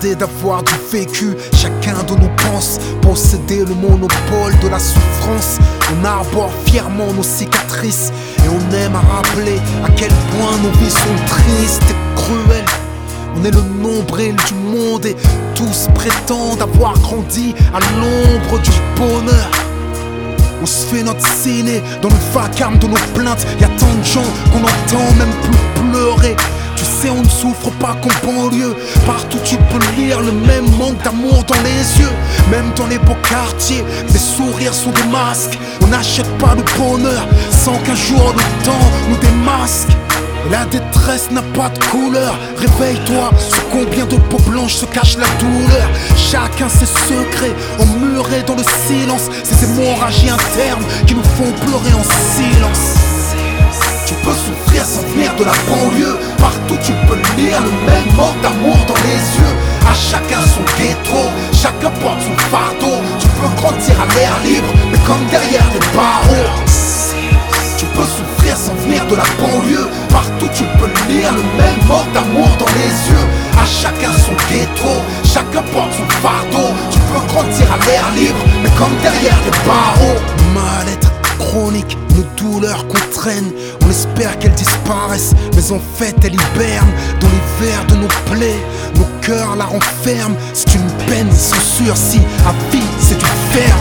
demander d'avoir du vécu. Chacun de nous pense posséder le monopole de la souffrance. On arbore fièrement nos cicatrices et on aime à rappeler à quel point nos vies sont tristes et cruelles. On est le nombril du monde et tous prétendent avoir grandi à l'ombre du bonheur. On se fait notre ciné dans le vacarme de nos plaintes. Y'a tant de gens qu'on entend même plus pleurer. Tu sais, on ne souffre pas qu'en banlieue. Partout tu peux lire le même manque d'amour dans les yeux. Même dans les beaux quartiers, les sourires sont des masques. On n'achète pas le bonheur sans qu'un jour le temps nous démasque. Et la détresse n'a pas de couleur. Réveille-toi, sur combien de peaux blanches se cache la douleur. Chacun ses secrets, emmurés dans le silence. Ces hémorragies internes qui nous font pleurer en silence. Tu peux souffrir sans venir de la banlieue. Partout tu peux lire le même manque d'amour dans les yeux. À chacun son ghetto, chacun porte son fardeau. Tu peux grandir à l'air libre, mais comme derrière des barreaux. Tu peux souffrir sans venir de la banlieue. Partout tu peux lire le même manque d'amour dans les yeux. À chacun son ghetto, chacun porte son fardeau. Tu peux grandir à l'air libre, mais comme derrière des barreaux. Mal-être chronique, nos douleurs qu'on traîne. On espère qu'elles disparaissent, mais en fait elles hibernent dans les vers de nos plaies. Nos cœurs la renferment. C'est une peine sans sursis, à vie c'est du ferme.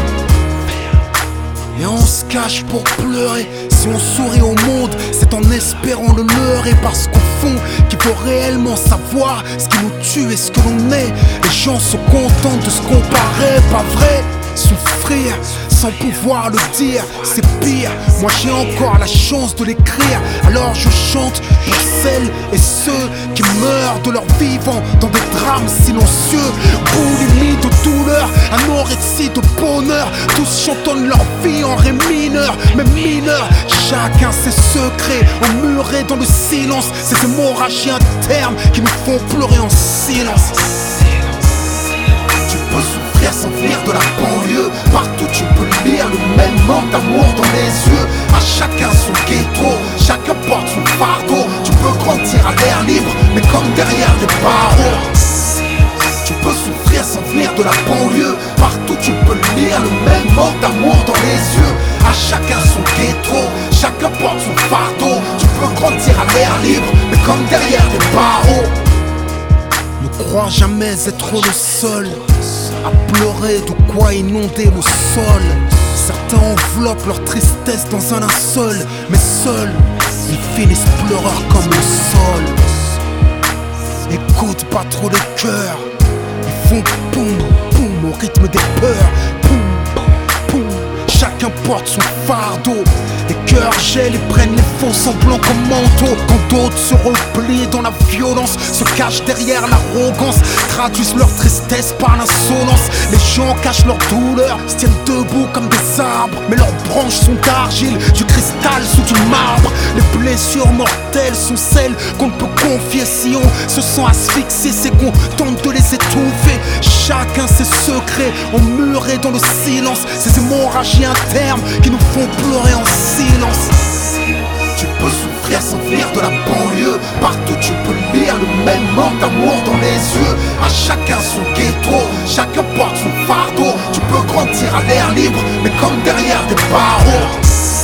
Et on se cache pour pleurer. Si on sourit au monde, c'est en espérant le leurrer. Parce qu'au fond, qui veut réellement savoir ce qui nous tue et ce que l'on est. Les gens se contentent de se comparer, pas vrai? Souffrir sans pouvoir le dire, c'est pire. Moi j'ai encore la chance de l'écrire. Alors je chante pour celles et ceux qui meurent de leur vivant dans des drames silencieux. Boulimie de douleur, anorexie de bonheur. Tous chantonnent leur vie en ré mineur, mais mineur. Chacun ses secrets, emmurés dans le silence. Ces hémorragies internes qui nous font pleurer en silence. Tu peux souffrir sans venir de la banlieue. Partout tu peux lire le même manque d'amour dans les yeux. À chacun son ghetto, chacun porte son fardeau. Tu peux grandir à l'air libre, mais comme derrière des barreaux. Tu peux souffrir sans venir de la banlieue. Partout tu peux lire le même manque d'amour dans les yeux. À chacun son ghetto, chacun porte son fardeau. Tu peux grandir à l'air libre, mais comme derrière des barreaux. Ne crois jamais être le seul à pleurer de quoi inonder le sol. Certains enveloppent leur tristesse dans un linceul, mais seuls, ils finissent pleureurs comme le sol. Écoute pas trop les cœurs, ils font poum, poum au rythme des peurs. Poum, poum, chacun porte son fardeau. Les cœurs gèlent et prennent les faux semblants comme manteau. Quand d'autres se replient dans la violence, se cachent derrière l'arrogance, traduisent leur tristesse par l'insolence. Les gens cachent leur douleur, se tiennent debout comme des arbres, mais leurs branches sont d'argile, du cristal sous du marbre. Les blessures mortelles sont celles qu'on ne peut confier. Si on se sent asphyxié, c'est qu'on tente de les étouffer. Chacun ses secrets, emmurés dans le silence. Ces hémorragies internes qui nous font pleurer en silence. Tu peux souffrir sans venir de la banlieue. Partout tu peux lire le même manque d'amour dans les yeux. À chacun son ghetto, chacun porte son fardeau. Tu peux grandir à l'air libre, mais comme derrière des barreaux.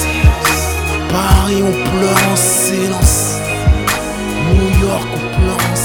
Paris on pleure en silence, New York on pleure en silence.